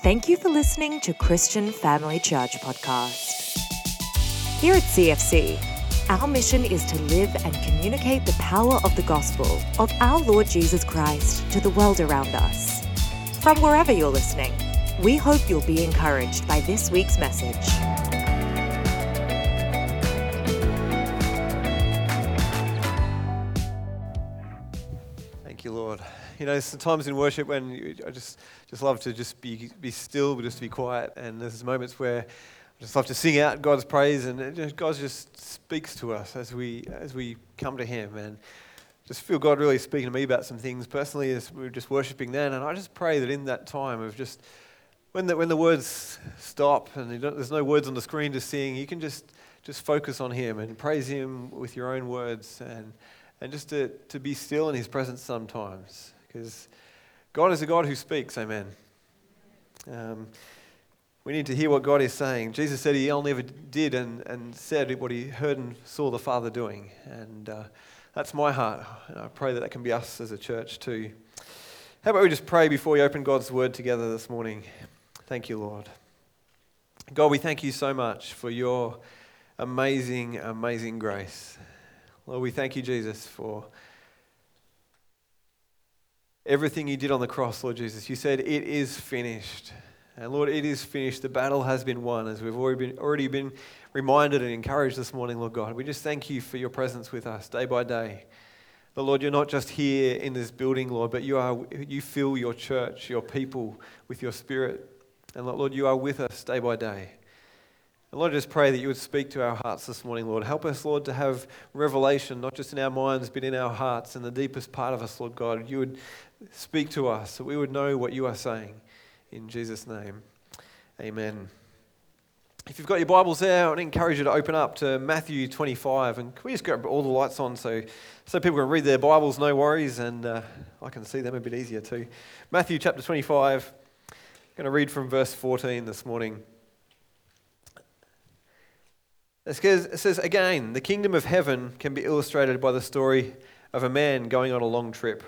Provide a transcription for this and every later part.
Thank you for listening to Christian Family Church Podcast. Here at CFC, our mission is to live and communicate the power of the gospel of our Lord Jesus Christ to the world around us. From wherever you're listening, we hope you'll be encouraged by this week's message. Thank you, Lord. You know, sometimes in worship when I just love to just be still, just to be quiet. And there's moments where I just love to sing out God's praise, and God just speaks to us as we come to Him. And just feel God really speaking to me about some things personally as we were just worshiping then. And I just pray that in that time of just when the words stop and there's no words on the screen to sing, you can just focus on Him and praise Him with your own words and just to be still in His presence sometimes, because God is a God who speaks, amen. We need to hear what God is saying. Jesus said He only ever did and said what He heard and saw the Father doing, and that's my heart. And I pray that can be us as a church too. How about we just pray before we open God's Word together this morning? Thank you, Lord. God, we thank you so much for your amazing, amazing grace. Lord, we thank you, Jesus, for everything you did on the cross, Lord Jesus. You said, it is finished. And Lord, it is finished. The battle has been won, as we've already been reminded and encouraged this morning, Lord God. We just thank you for your presence with us day by day. But Lord, you're not just here in this building, Lord, but you fill your church, your people with your Spirit. And Lord, you are with us day by day. And Lord, I just pray that you would speak to our hearts this morning, Lord. Help us, Lord, to have revelation, not just in our minds, but in our hearts, in the deepest part of us, Lord God. You would speak to us, that we would know what you are saying. In Jesus' name, amen. If you've got your Bibles there, I would encourage you to open up to Matthew 25. And can we just get all the lights on so people can read their Bibles, no worries, and I can see them a bit easier too. Matthew chapter 25, I'm going to read from verse 14 this morning. It says, again, the kingdom of heaven can be illustrated by the story of a man going on a long trip.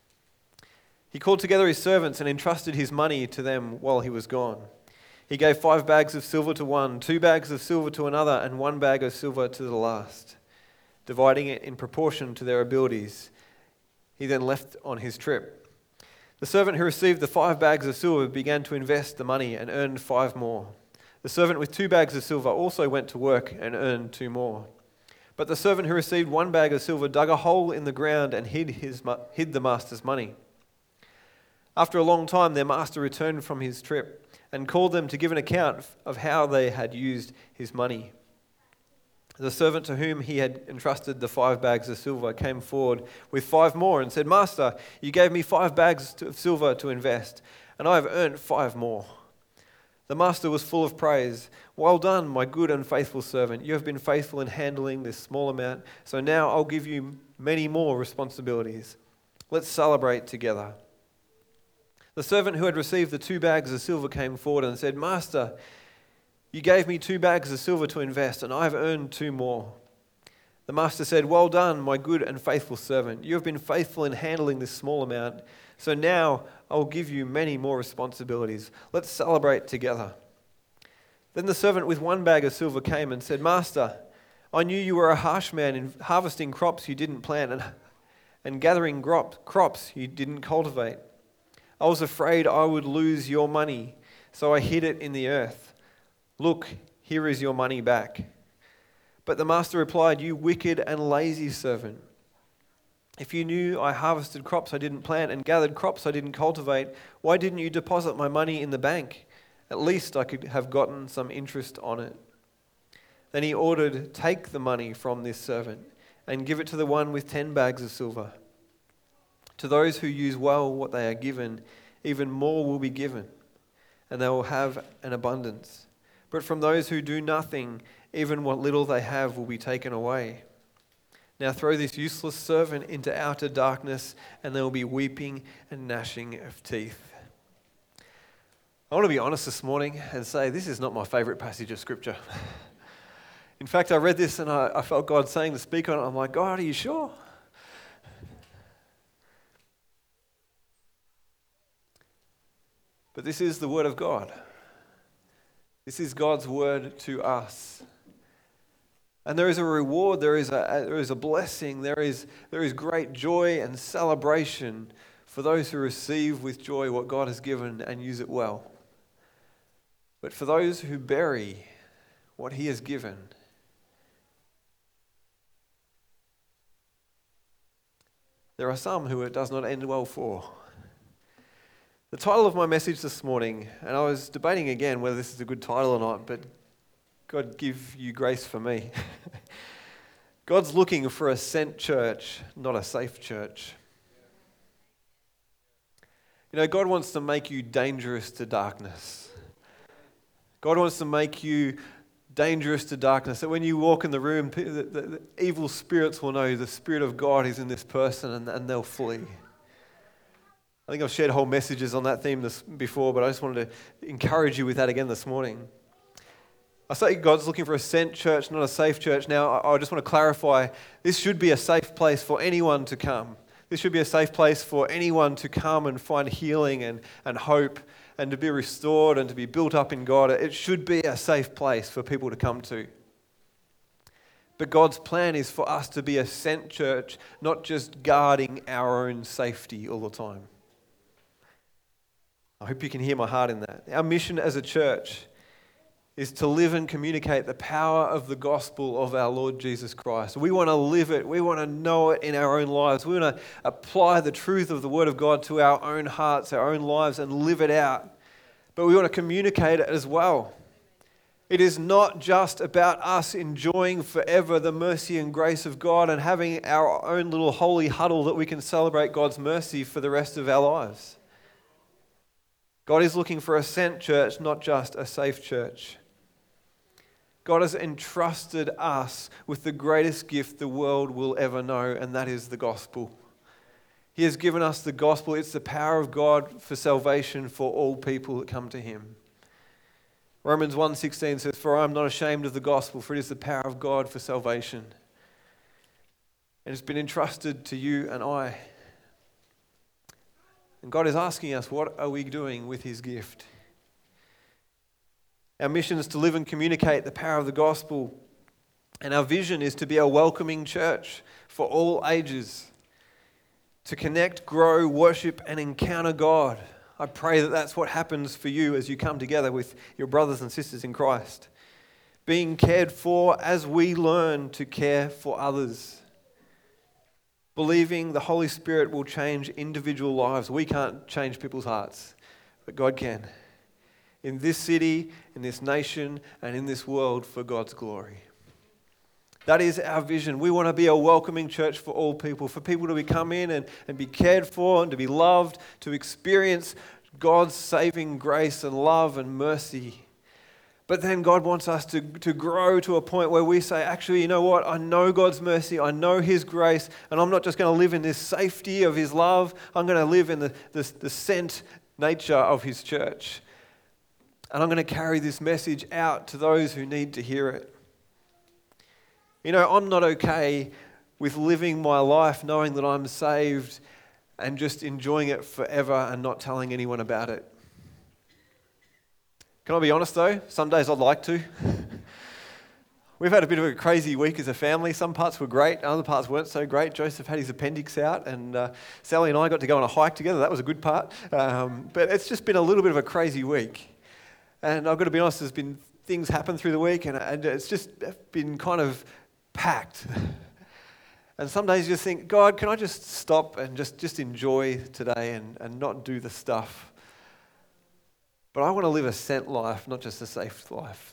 He called together his servants and entrusted his money to them while he was gone. He gave 5 bags of silver to one, 2 bags of silver to another, and 1 bag of silver to the last, dividing it in proportion to their abilities. He then left on his trip. The servant who received the 5 bags of silver began to invest the money and earned 5 more. The servant with 2 bags of silver also went to work and earned 2 more. But the servant who received 1 bag of silver dug a hole in the ground and hid the master's money. After a long time, their master returned from his trip and called them to give an account of how they had used his money. The servant to whom he had entrusted the 5 bags of silver came forward with 5 more and said, Master, you gave me 5 bags of silver to invest, and I have earned 5 more. The master was full of praise. Well done, my good and faithful servant. You have been faithful in handling this small amount, so now I'll give you many more responsibilities. Let's celebrate together. The servant who had received the 2 bags of silver came forward and said, Master, you gave me 2 bags of silver to invest, and I have earned 2 more. The master said, Well done, my good and faithful servant. You have been faithful in handling this small amount, so now I will give you many more responsibilities. Let's celebrate together. Then the servant with 1 bag of silver came and said, Master, I knew you were a harsh man in harvesting crops you didn't plant and gathering crops you didn't cultivate. I was afraid I would lose your money, so I hid it in the earth. Look, here is your money back. But the master replied, You wicked and lazy servant. If you knew I harvested crops I didn't plant and gathered crops I didn't cultivate, why didn't you deposit my money in the bank? At least I could have gotten some interest on it. Then he ordered, Take the money from this servant and give it to the one with 10 bags of silver. To those who use well what they are given, even more will be given, and they will have an abundance. But from those who do nothing, even what little they have will be taken away. Now throw this useless servant into outer darkness, and there will be weeping and gnashing of teeth. I want to be honest this morning and say this is not my favourite passage of Scripture. In fact, I read this and I felt God saying to speak on it. I'm like, God, are you sure? But this is the word of God. This is God's word to us. And there is a reward, there is a blessing, there is great joy and celebration for those who receive with joy what God has given and use it well. But for those who bury what he has given, there are some who it does not end well for. The title of my message this morning, and I was debating again whether this is a good title or not, but God give you grace for me. God's looking for a sent church, not a safe church. You know, God wants to make you dangerous to darkness. God wants to make you dangerous to darkness. That when you walk in the room, the evil spirits will know the Spirit of God is in this person and they'll flee. I think I've shared whole messages on that theme before, but I just wanted to encourage you with that again this morning. I say God's looking for a sent church, not a safe church. Now, I just want to clarify, this should be a safe place for anyone to come. This should be a safe place for anyone to come and find healing and hope and to be restored and to be built up in God. It should be a safe place for people to come to. But God's plan is for us to be a sent church, not just guarding our own safety all the time. I hope you can hear my heart in that. Our mission as a church is to live and communicate the power of the gospel of our Lord Jesus Christ. We want to live it. We want to know it in our own lives. We want to apply the truth of the Word of God to our own hearts, our own lives, and live it out. But we want to communicate it as well. It is not just about us enjoying forever the mercy and grace of God and having our own little holy huddle that we can celebrate God's mercy for the rest of our lives. God is looking for a sent church, not just a safe church. God has entrusted us with the greatest gift the world will ever know, and that is the gospel. He has given us the gospel. It's the power of God for salvation for all people that come to him. Romans 1:16 says, "For I am not ashamed of the gospel, for it is the power of God for salvation." And it's been entrusted to you and I. And God is asking us, what are we doing with his gift? Our mission is to live and communicate the power of the gospel. And our vision is to be a welcoming church for all ages. To connect, grow, worship, and encounter God. I pray that that's what happens for you as you come together with your brothers and sisters in Christ. Being cared for as we learn to care for others. Believing the Holy Spirit will change individual lives. We can't change people's hearts, but God can. In this city, in this nation, and in this world for God's glory. That is our vision. We want to be a welcoming church for all people, for people to come in and be cared for and to be loved, to experience God's saving grace and love and mercy. But then God wants us to grow to a point where we say, actually, you know what? I know God's mercy. I know his grace. And I'm not just going to live in this safety of his love. I'm going to live in the sent nature of his church. And I'm going to carry this message out to those who need to hear it. You know, I'm not okay with living my life knowing that I'm saved and just enjoying it forever and not telling anyone about it. Can I be honest though? Some days I'd like to. We've had a bit of a crazy week as a family. Some parts were great, other parts weren't so great. Joseph had his appendix out and Sally and I got to go on a hike together. That was a good part. But it's just been a little bit of a crazy week. And I've got to be honest, there's been things happen through the week and it's just been kind of packed. And some days you just think, God, can I just stop and just enjoy today and not do the stuff? But I want to live a sent life, not just a safe life.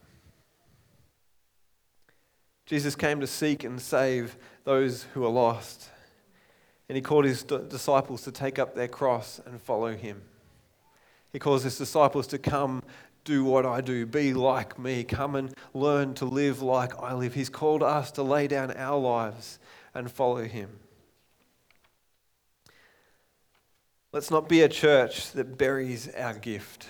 Jesus came to seek and save those who are lost. And he called his disciples to take up their cross and follow him. He calls his disciples to come do what I do, be like me, come and learn to live like I live. He's called us to lay down our lives and follow him. Let's not be a church that buries our gift.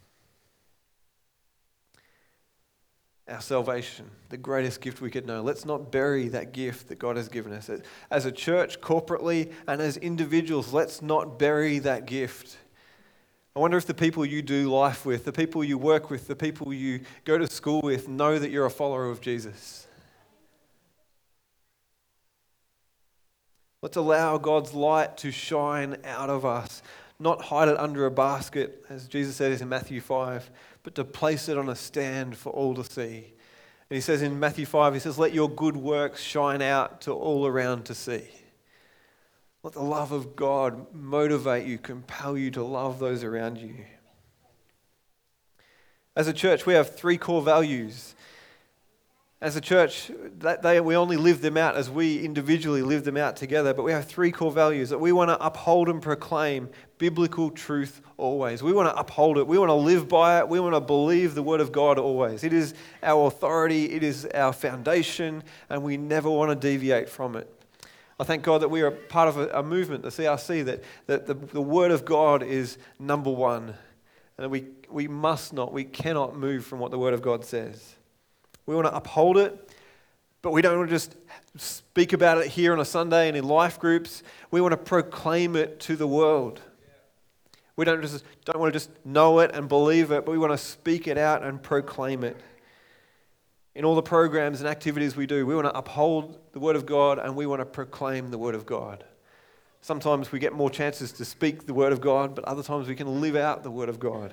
Our salvation, the greatest gift we could know. Let's not bury that gift that God has given us. As a church, corporately, and as individuals, let's not bury that gift. I wonder if the people you do life with, the people you work with, the people you go to school with know that you're a follower of Jesus. Let's allow God's light to shine out of us, not hide it under a basket, as Jesus says in Matthew 5, but to place it on a stand for all to see. And he says in Matthew 5, he says, let your good works shine out to all around to see. Let the love of God motivate you, compel you to love those around you. As a church, we have 3 core values. As a church, we only live them out as we individually live them out together, but we have 3 core values that we want to uphold and proclaim biblical truth always. We want to uphold it. We want to live by it. We want to believe the Word of God always. It is our authority. It is our foundation, and we never want to deviate from it. I thank God that we are part of a movement, the CRC, that the Word of God is number one. And we cannot move from what the Word of God says. We want to uphold it, but we don't want to just speak about it here on a Sunday and in life groups. We want to proclaim it to the world. We don't want to just know it and believe it, but we want to speak it out and proclaim it. In all the programs and activities we do, we want to uphold the Word of God and we want to proclaim the Word of God. Sometimes we get more chances to speak the Word of God, but other times we can live out the Word of God.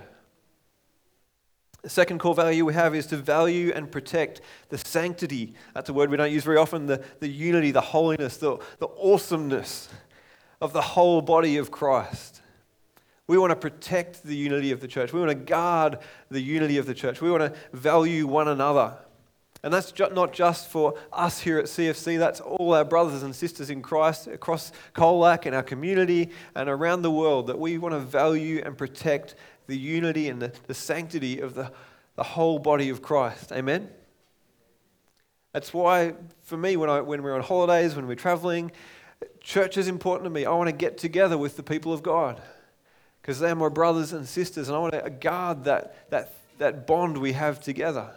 The second core value we have is to value and protect the sanctity. That's a word we don't use very often, the unity, the holiness, the awesomeness of the whole body of Christ. We want to protect the unity of the church. We want to guard the unity of the church. We want to value one another. And that's not just for us here at CFC, that's all our brothers and sisters in Christ across Colac and our community and around the world, that we want to value and protect the unity and the sanctity of the whole body of Christ. Amen? That's why, for me, when we're on holidays, when we're traveling, church is important to me. I want to get together with the people of God because they're my brothers and sisters, and I want to guard that bond we have together.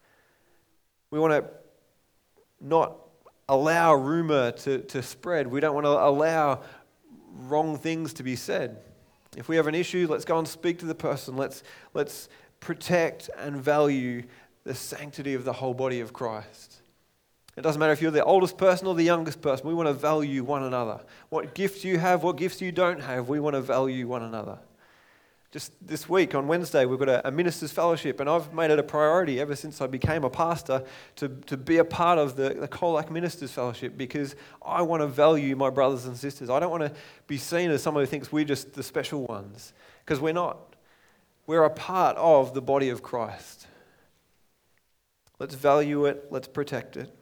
We want to not allow rumor to spread. We don't want to allow wrong things to be said. If we have an issue, let's go and speak to the person. Let's protect and value the sanctity of the whole body of Christ. It doesn't matter if you're the oldest person or the youngest person. We want to value one another. What gifts you have, what gifts you don't have, we want to value one another. Just this week, on Wednesday, we've got a minister's fellowship, and I've made it a priority ever since I became a pastor to be a part of the Colac Ministers Fellowship because I want to value my brothers and sisters. I don't want to be seen as someone who thinks we're just the special ones, because we're not. We're a part of the body of Christ. Let's value it. Let's protect it.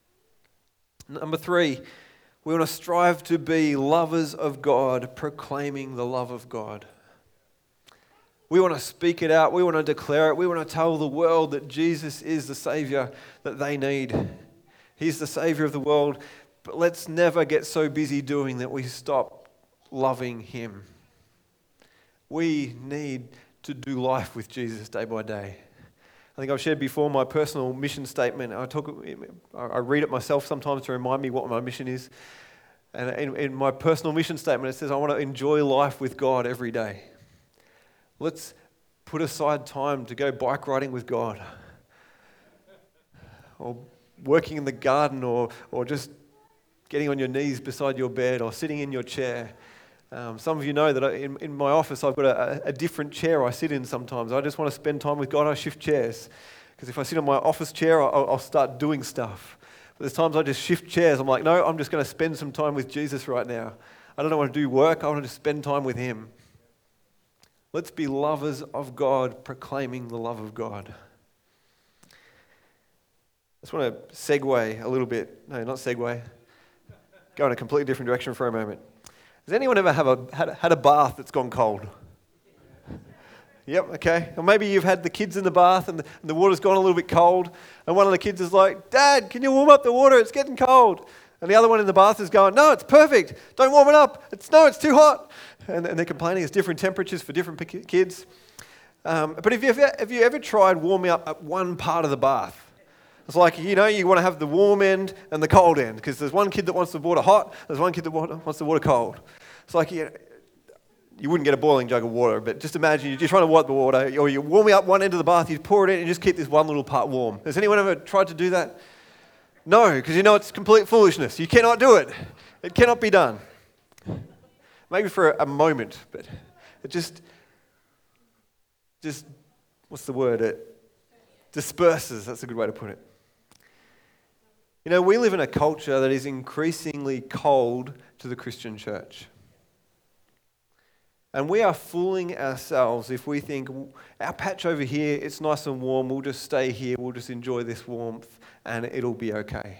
Number 3, we want to strive to be lovers of God, proclaiming the love of God. We want to speak it out. We want to declare it. We want to tell the world that Jesus is the Savior that they need. He's the Savior of the world. But let's never get so busy doing that we stop loving Him. We need to do life with Jesus day by day. I think I've shared before my personal mission statement. I read it myself sometimes to remind me what my mission is. And in my personal mission statement, it says, I want to enjoy life with God every day. Let's put aside time to go bike riding with God, or working in the garden, or just getting on your knees beside your bed, or sitting in your chair. Some of you know that in my office I've got a different chair I sit in sometimes. I just want to spend time with God. I shift chairs, because if I sit on my office chair, I'll start doing stuff. But there's times I just shift chairs. I'm like, no, I'm just going to spend some time with Jesus right now. I don't want to do work. I want to just spend time with Him. Let's be lovers of God, proclaiming the love of God. I just want to segue a little bit. No, not segue. Go in a completely different direction for a moment. Has anyone ever had a bath that's gone cold? Yep, okay. Or maybe you've had the kids in the bath and the water's gone a little bit cold, and one of the kids is like, Dad, can you warm up the water? It's getting cold. And the other one in the bath is going, no, it's perfect. Don't warm it up. It's too hot. And they're complaining it's different temperatures for different kids. But have you ever tried warming up one part of the bath? It's like, you want to have the warm end and the cold end, because there's one kid that wants the water hot, there's one kid that wants the water cold. It's like, you wouldn't get a boiling jug of water, but just imagine you're just trying to wipe the water, or you're warming up one end of the bath, you pour it in and just keep this one little part warm. Has anyone ever tried to do that? No, because you know it's complete foolishness. You cannot do it. It cannot be done. Maybe for a moment, but it just what's the word? It disperses. That's a good way to put it. You know, we live in a culture that is increasingly cold to the Christian church. And we are fooling ourselves if we think our patch over here, it's nice and warm, we'll just stay here, we'll just enjoy this warmth and it'll be okay.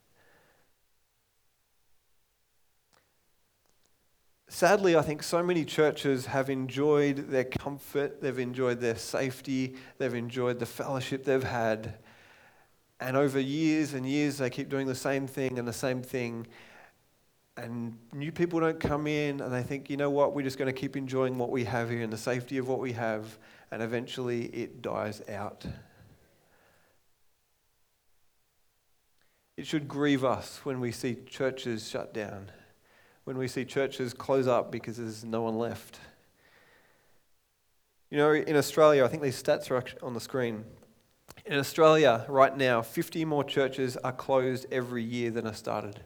Sadly, I think so many churches have enjoyed their comfort, they've enjoyed their safety, they've enjoyed the fellowship they've had. And over years and years, they keep doing the same thing and the same thing. And new people don't come in and they think, you know what, we're just going to keep enjoying what we have here and the safety of what we have, and eventually it dies out. It should grieve us when we see churches shut down, when we see churches close up because there's no one left. You know, in Australia, I think these stats are on the screen. In Australia right now, 50 more churches are closed every year than are started.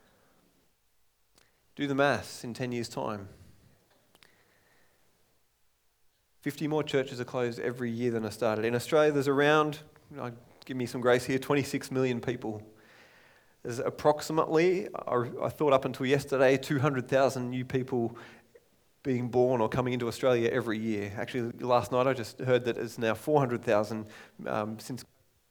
Do the maths in 10 years' time. 50 more churches are closed every year than are started. In Australia, there's around, give me some grace here, 26 million people. There's approximately, I thought up until yesterday, 200,000 new people being born or coming into Australia every year. Actually, last night I just heard that it's now 400,000 since.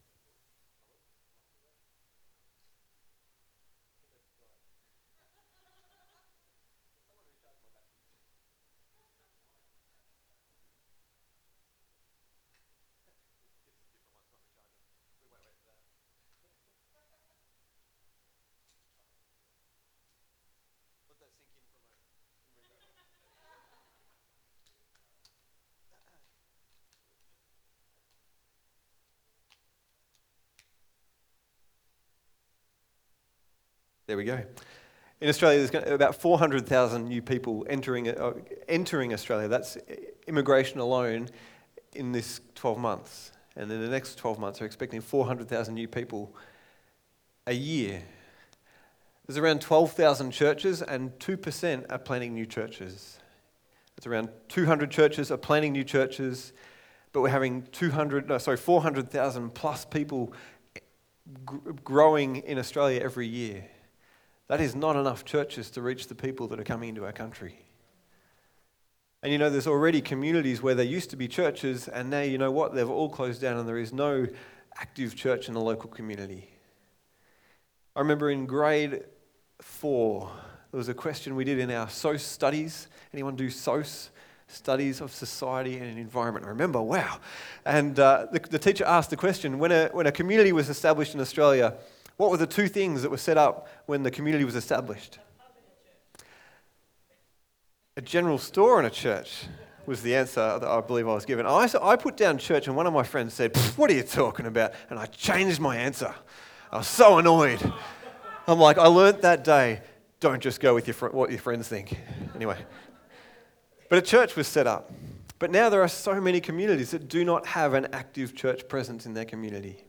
There we go. In Australia, there's about 400,000 new people entering Australia. That's immigration alone in this 12 months. And in the next 12 months, we're expecting 400,000 new people a year. There's around 12,000 churches, and 2% are planning new churches. It's around 200 churches are planning new churches, but we're having 400,000 plus people growing in Australia every year. That is not enough churches to reach the people that are coming into our country. And you know, there's already communities where there used to be churches, and now you know what? They've all closed down and there is no active church in the local community. I remember in grade 4, there was a question we did in our SOS studies. Anyone do SOS? Studies of Society and Environment. I remember, wow. And the teacher asked the question, when a community was established in Australia, what were the 2 things that were set up when the community was established? A general store and a church was the answer that I believe I was given. I put down church, and one of my friends said, "What are you talking about?" And I changed my answer. I was so annoyed. I'm like, I learnt that day, don't just go with what your friends think. Anyway. But a church was set up. But now there are so many communities that do not have an active church presence in their community.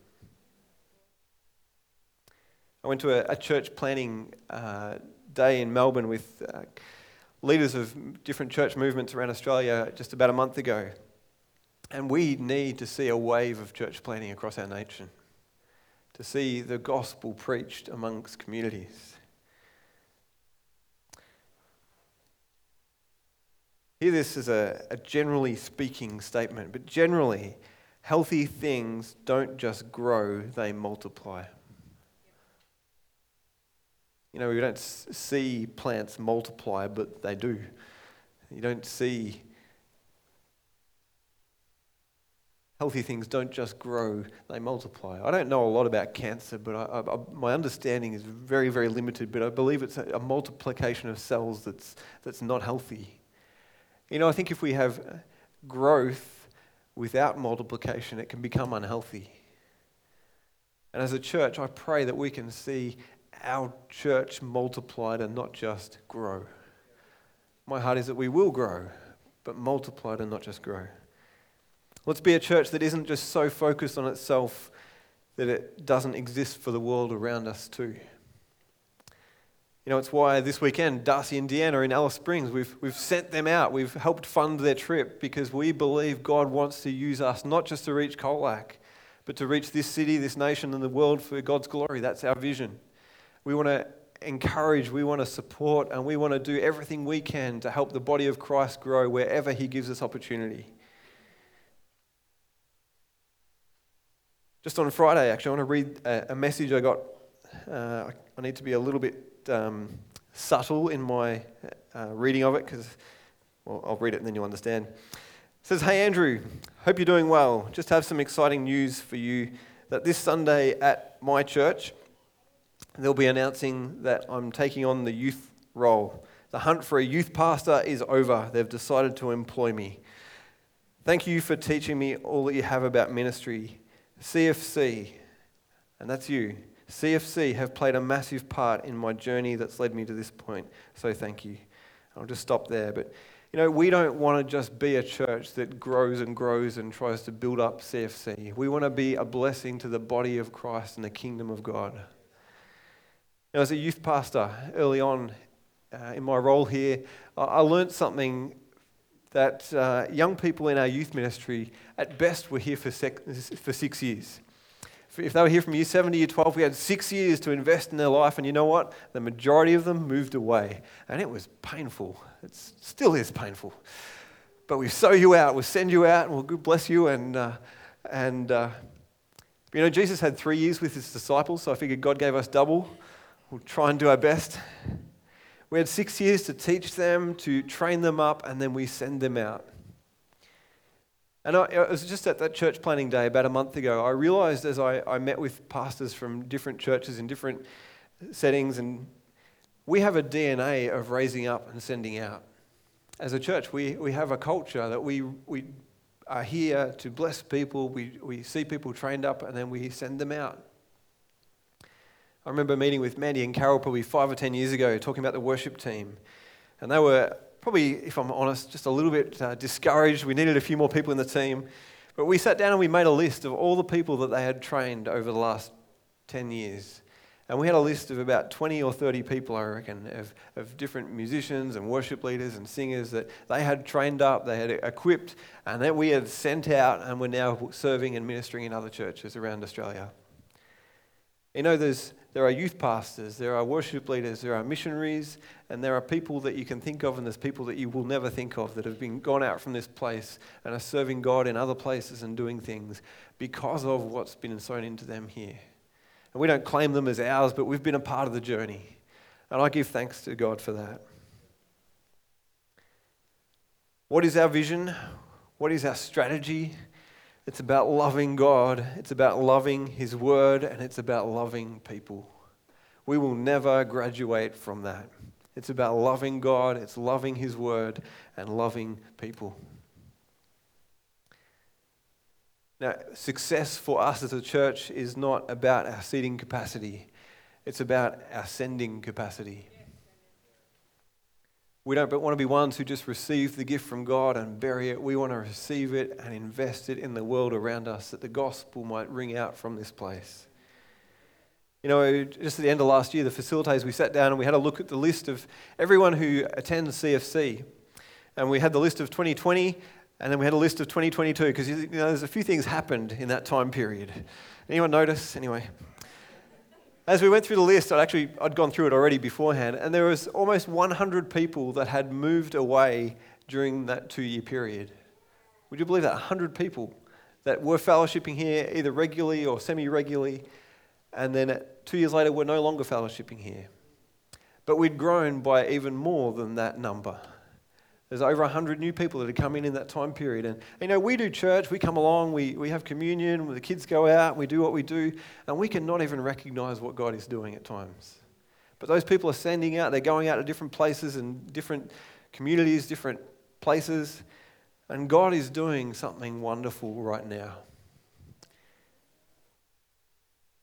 I went to a church planning day in Melbourne with leaders of different church movements around Australia just about a month ago. And we need to see a wave of church planning across our nation, to see the gospel preached amongst communities. Hear this as a generally speaking statement, but generally, healthy things don't just grow, they multiply. You know, we don't see plants multiply, but they do. You don't see healthy things don't just grow, they multiply. I don't know a lot about cancer, but my understanding is very, very limited, but I believe it's a multiplication of cells that's not healthy. You know, I think if we have growth without multiplication, it can become unhealthy. And as a church, I pray that we can see our church multiplied and not just grow. my heart is that we will grow, but multiplied and not just grow. Let's be a church that isn't just so focused on itself that it doesn't exist for the world around us too. It's why this weekend, Darcy and Deanna are in Alice Springs. We've sent them out. We've helped fund their trip because we believe God wants to use us not just to reach Colac, but to reach this city, this nation, and the world for God's glory. That's our vision. We want to encourage, we want to support, and we want to do everything we can to help the body of Christ grow wherever He gives us opportunity. Just on Friday, actually, I want to read a message I got. I need to be a little bit subtle in my reading of it because, I'll read it and then you'll understand. It says, "Hey Andrew, hope you're doing well. Just have some exciting news for you that this Sunday at my church, they'll be announcing that I'm taking on the youth role. The hunt for a youth pastor is over. They've decided to employ me. Thank you for teaching me all that you have about ministry. CFC," and that's you, "CFC have played a massive part in my journey that's led me to this point. So thank you." I'll just stop there. But, we don't want to just be a church that grows and grows and tries to build up CFC. We want to be a blessing to the body of Christ and the kingdom of God. As a youth pastor, early on in my role here, I learned something that young people in our youth ministry, at best, were here for 6 years. If they were here from year 7 to year 12, we had 6 years to invest in their life, and you know what? The majority of them moved away, and it was painful. It still is painful. But we sow you out, we'll send you out, and we'll bless you, Jesus had 3 years with His disciples, so I figured God gave us double. We'll try and do our best. We had 6 years to teach them, to train them up, and then we send them out. And I was just at that church planning day about a month ago. I realized as I met with pastors from different churches in different settings, and we have a DNA of raising up and sending out. As a church, we have a culture that we are here to bless people. We see people trained up, and then we send them out. I remember meeting with Mandy and Carol probably 5 or 10 years ago, talking about the worship team. And they were probably, if I'm honest, just a little bit discouraged. We needed a few more people in the team. But we sat down and we made a list of all the people that they had trained over the last 10 years. And we had a list of about 20 or 30 people, I reckon, of different musicians and worship leaders and singers that they had trained up, they had equipped, and that we had sent out and were now serving and ministering in other churches around Australia. There are youth pastors, there are worship leaders, there are missionaries, and there are people that you can think of, and there's people that you will never think of that have gone out from this place and are serving God in other places and doing things because of what's been sown into them here. And we don't claim them as ours, but we've been a part of the journey. And I give thanks to God for that. What is our vision? What is our strategy? It's about loving God, it's about loving His Word, and it's about loving people. We will never graduate from that. It's about loving God, it's loving His Word, and loving people. Now, success for us as a church is not about our seating capacity. It's about our sending capacity. We don't want to be ones who just receive the gift from God and bury it. We want to receive it and invest it in the world around us that the gospel might ring out from this place. Just at the end of last year, the facilitators, we sat down and we had a look at the list of everyone who attends CFC. And we had the list of 2020 and then we had a list of 2022 because there's a few things happened in that time period. Anyone notice? Anyway. As we went through the list, I'd gone through it already beforehand, and there was almost 100 people that had moved away during that 2-year period. Would you believe that? 100 people that were fellowshipping here either regularly or semi-regularly, and then 2 years later were no longer fellowshipping here. But we'd grown by even more than that number. There's over 100 new people that had come in that time period. And we do church, we come along, we have communion, the kids go out, we do what we do, and we cannot even recognize what God is doing at times. But those people are sending out, they're going out to different places and different communities, different places, and God is doing something wonderful right now.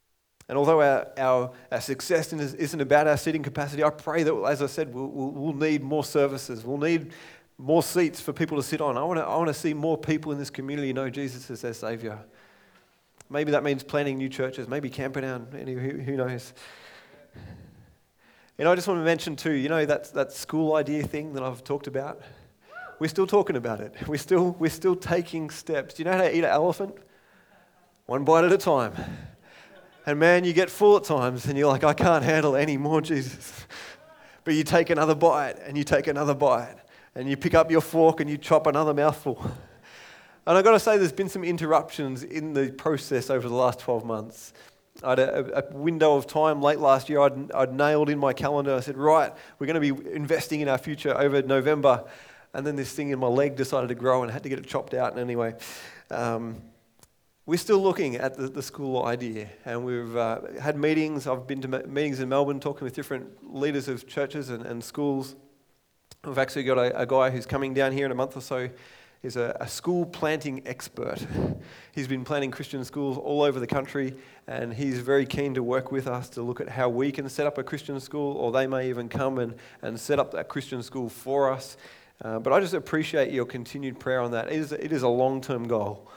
And although our success isn't about our seating capacity, I pray that, as I said, we'll need more services. We'll need more seats for people to sit on. I want to see more people in this community know Jesus as their Saviour. Maybe that means planting new churches, maybe Camperdown, who knows. And I just want to mention too, that school idea thing that I've talked about? We're still talking about it. We're still taking steps. Do you know how to eat an elephant? One bite at a time. And man, you get full at times and you're like, I can't handle any more, Jesus. But you take another bite and you take another bite and you pick up your fork and you chop another mouthful. And I've got to say, there's been some interruptions in the process over the last 12 months. I had a window of time late last year. I'd nailed in my calendar. I said, right, we're going to be investing in our future over November. And then this thing in my leg decided to grow and I had to get it chopped out. And anyway, we're still looking at the school idea, and we've had meetings. I've been to meetings in Melbourne talking with different leaders of churches and schools. We've actually got a guy who's coming down here in a month or so. He's a school planting expert. He's been planting Christian schools all over the country, and he's very keen to work with us to look at how we can set up a Christian school, or they may even come and set up that Christian school for us. But I just appreciate your continued prayer on that. It is a long-term goal.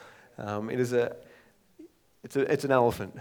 It's an elephant.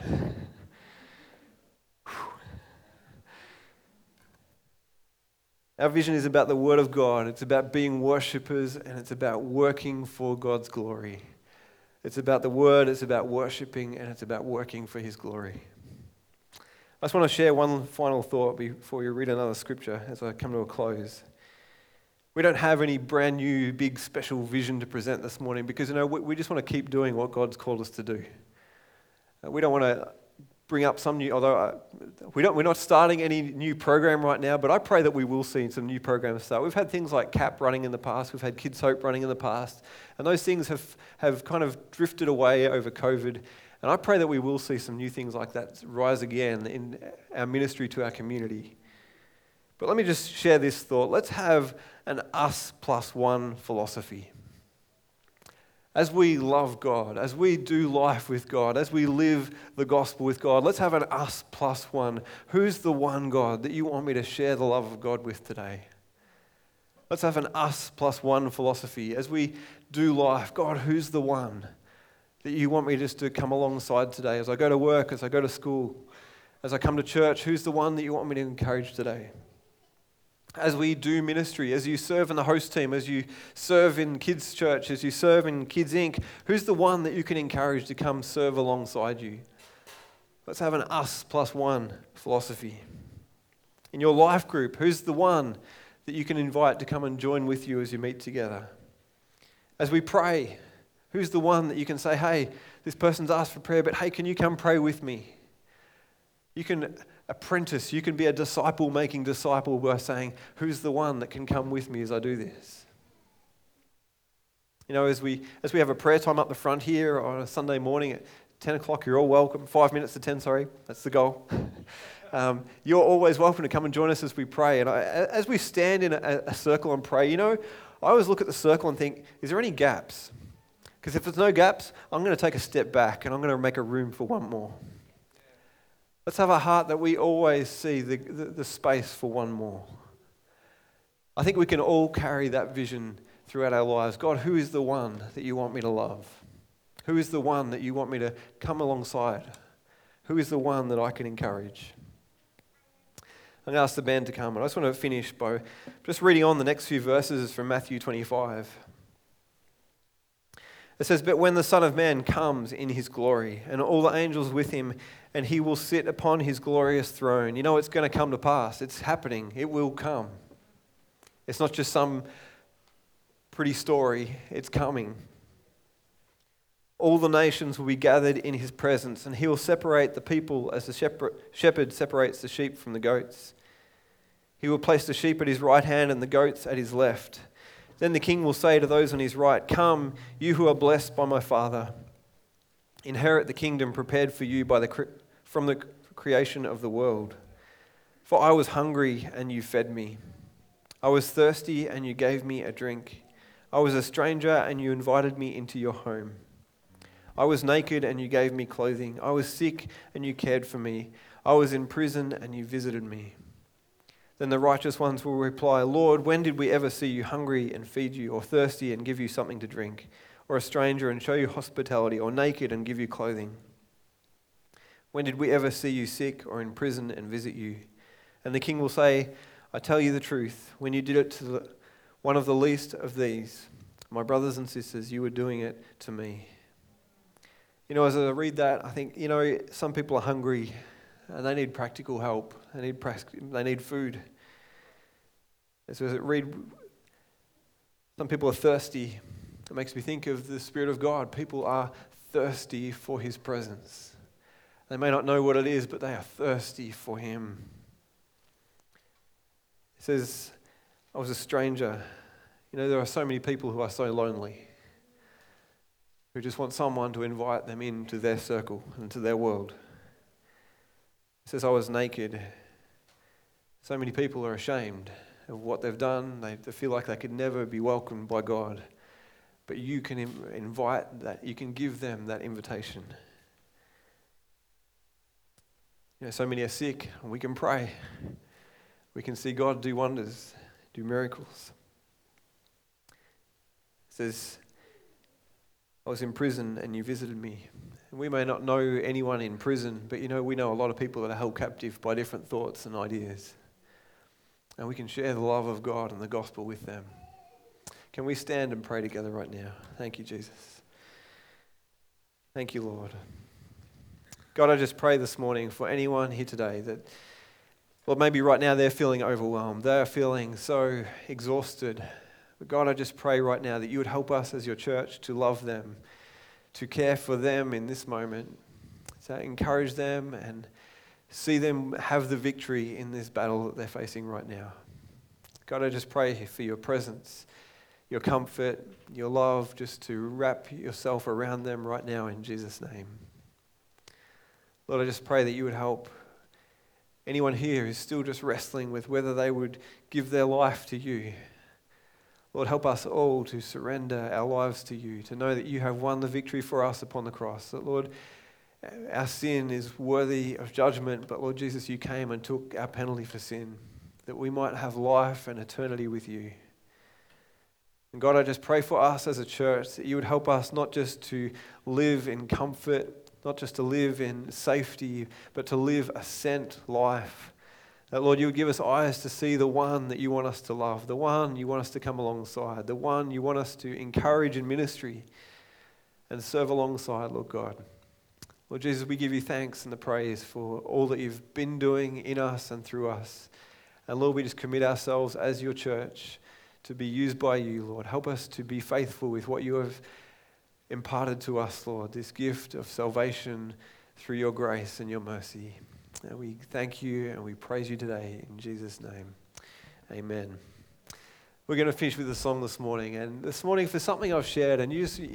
Our vision is about the Word of God. It's about being worshippers, and it's about working for God's glory. It's about the Word, it's about worshipping, and it's about working for His glory. I just want to share one final thought before you read another scripture as I come to a close. We don't have any brand new, big, special vision to present this morning because, we just want to keep doing what God's called us to do. We don't want to bring up some new, although we're not starting any new program right now, but I pray that we will see some new programs start. We've had things like CAP running in the past, we've had Kids Hope running in the past, and those things have kind of drifted away over COVID, and I pray that we will see some new things like that rise again in our ministry to our community. But let me just share this thought. Let's have an us plus one philosophy. As we love God, as we do life with God, as we live the gospel with God, let's have an us plus one. Who's the one God that you want me to share the love of God with today? Let's have an us plus one philosophy. As we do life, God, who's the one that you want me just to come alongside today? As I go to work, as I go to school, as I come to church, who's the one that you want me to encourage today? As we do ministry, as you serve in the host team, as you serve in Kids Church, as you serve in Kids Inc., who's the one that you can encourage to come serve alongside you? Let's have an us plus one philosophy. In your life group, who's the one that you can invite to come and join with you as you meet together? As we pray, who's the one that you can say, hey, this person's asked for prayer, but hey, can you come pray with me? You can apprentice, you can be a disciple making disciple by saying, who's the one that can come with me as I do this? As we have a prayer time up the front here on a Sunday morning at 10 o'clock, you're all welcome. 5 minutes to 10, sorry, that's the goal. You're always welcome to come and join us as we pray. And as we stand in a circle and pray, I always look at the circle and think, is there any gaps? Because if there's no gaps, I'm going to take a step back and I'm going to make a room for one more. Let's have a heart that we always see the space for one more. I think we can all carry that vision throughout our lives. God, who is the one that you want me to love? Who is the one that you want me to come alongside? Who is the one that I can encourage? I'm going to ask the band to come, and I just want to finish by just reading on the next few verses from Matthew 25. It says, but when the Son of Man comes in his glory, and all the angels with him, and he will sit upon his glorious throne. It's going to come to pass. It's happening. It will come. It's not just some pretty story. It's coming. All the nations will be gathered in his presence, and he will separate the people as the shepherd separates the sheep from the goats. He will place the sheep at his right hand and the goats at his left. Then the king will say to those on his right, come, you who are blessed by my Father. Inherit the kingdom prepared for you from the creation of the world. For I was hungry and you fed me. I was thirsty and you gave me a drink. I was a stranger and you invited me into your home. I was naked and you gave me clothing. I was sick and you cared for me. I was in prison and you visited me. Then the righteous ones will reply, Lord, when did we ever see you hungry and feed you, or thirsty and give you something to drink, or a stranger and show you hospitality, or naked and give you clothing? When did we ever see you sick or in prison and visit you? And the king will say, I tell you the truth, when you did it to one of the least of these, my brothers and sisters, you were doing it to me. As I read that, I think, some people are hungry and they need practical help. They need food. As I read, some people are thirsty. It makes me think of the Spirit of God. People are thirsty for His presence. They may not know what it is, but they are thirsty for Him. It says, I was a stranger. There are so many people who are so lonely, who just want someone to invite them into their circle, into their world. It says, I was naked. So many people are ashamed of what they've done. They feel like they could never be welcomed by God. But you can invite that, you can give them that invitation. So many are sick, and we can pray. We can see God do wonders, do miracles. It says, I was in prison and you visited me. And we may not know anyone in prison, but we know a lot of people that are held captive by different thoughts and ideas. And we can share the love of God and the gospel with them. Can we stand and pray together right now? Thank you, Jesus. Thank you, Lord. God, I just pray this morning for anyone here today that, Lord, maybe right now they're feeling overwhelmed. They're feeling so exhausted. But God, I just pray right now that you would help us as your church to love them, to care for them in this moment, to encourage them and see them have the victory in this battle that they're facing right now. God, I just pray for your presence, your comfort, your love, just to wrap yourself around them right now in Jesus' name. Lord, I just pray that you would help anyone here who's still just wrestling with whether they would give their life to you. Lord, help us all to surrender our lives to you, to know that you have won the victory for us upon the cross. That, Lord, our sin is worthy of judgment, but Lord Jesus, you came and took our penalty for sin, that we might have life and eternity with you. And God, I just pray for us as a church that you would help us not just to live in comfort, not just to live in safety, but to live a sent life. That, Lord, you would give us eyes to see the one that you want us to love, the one you want us to come alongside, the one you want us to encourage in ministry and serve alongside, Lord God. Lord Jesus, we give you thanks and the praise for all that you've been doing in us and through us. And Lord, we just commit ourselves as your church to be used by you, Lord. Help us to be faithful with what you have imparted to us, Lord, this gift of salvation through your grace and your mercy. And we thank you and we praise you today in Jesus' name. Amen. We're going to finish with a song this morning. And this morning, for something I've shared, and